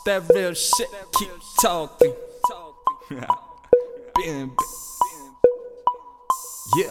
that real shit, keep talking. Yeah.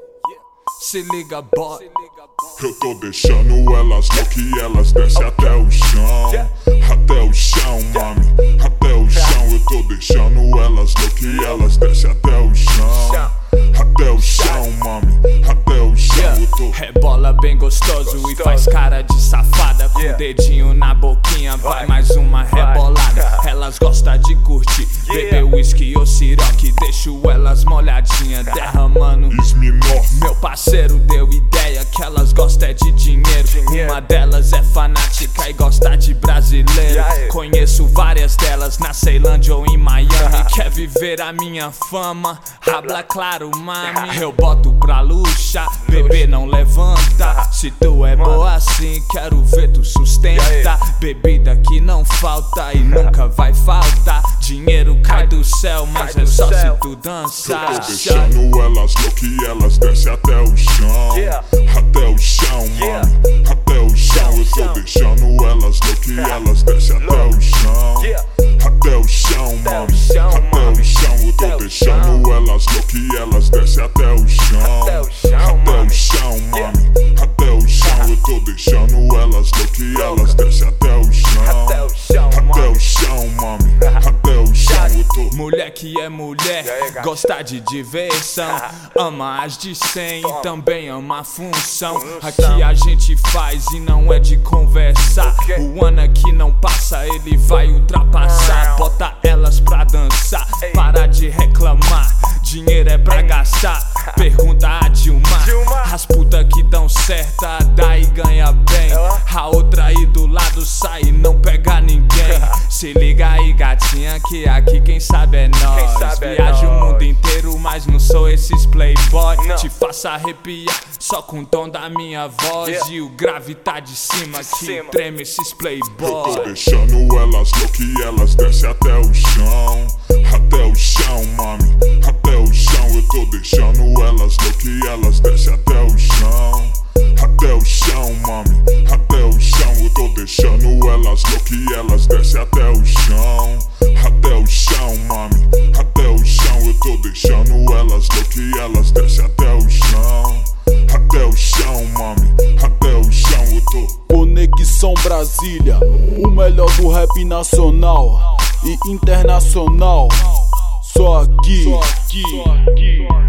Se liga, boy. Eu tô deixando elas loucas e elas descem até o chão. Até o chão, mami, até o chão. Eu tô deixando elas loucas e elas descem até o chão. Até o chão, mami, até o chão. Eu tô... Rebola bem gostoso e faz cara de safada. Com o dedinho na boquinha, vai mais uma rebolada. Elas gostam de curtir, beber whisky ou siroque. Deixo elas molhadinha, derramando Smirnoff. Meu parceiro deu ideia que elas gostam de dinheiro. Uma delas é fanática e gosta de brasileiro. Conheço várias delas na Ceilândia ou em Miami. Quer viver a minha fama? Habla claro, mami. Eu boto pra luxar, bebê não levanta. Se tu é boa assim, quero ver tu sustenta. Bebida que não falta e nunca vai faltar. Dinheiro cai do céu, mas é só se tu dançar. Eu tô deixando elas loucas e elas descem até o chão. Até o chão, mami, até o chão. Eu tô deixando elas loucas e elas descem até o chão. Até o chão, mami, até o chão. Eu tô deixando elas loucas e elas descem até o chão. Até o chão, mami, até o chão. Eu tô deixando elas loucas e elas descem até o chão. Até o chão, mami, até o chão. Eu tô... Mulher que é mulher, gosta de diversão. Ama as de 100 e também ama a função. Aqui a gente faz e não é de conversar. O ano aqui não passa, ele vai ultrapassar. Bota elas pra dançar, para de reclamar. Dinheiro é pra gastar, pergunta a Dilma. As putas que dão certa, daí ganha bem. A outra aí do lado sai e não pega ninguém. Se liga aí, gatinha, que aqui quem sabe é nós. Viajo o mundo inteiro, mas não sou esses playboy. Te faço arrepiar só com o tom da minha voz. E o grave tá de cima que treme esses Eu playboy. tô deixando elas loucas e elas descem até o chão. Até o chão, mami, até o chão. Eu tô deixando elas loucas e elas descem até o chão. Até o chão, mami, até o chão. Eu tô deixando elas loucas e elas descem até o chão. Até o chão, mami, até o chão. Eu tô deixando elas loucas e elas descem até o chão. Até o chão, mami, até o chão. Eu tô... Conexão Brasília, o melhor do rap nacional e internacional. Só aqui.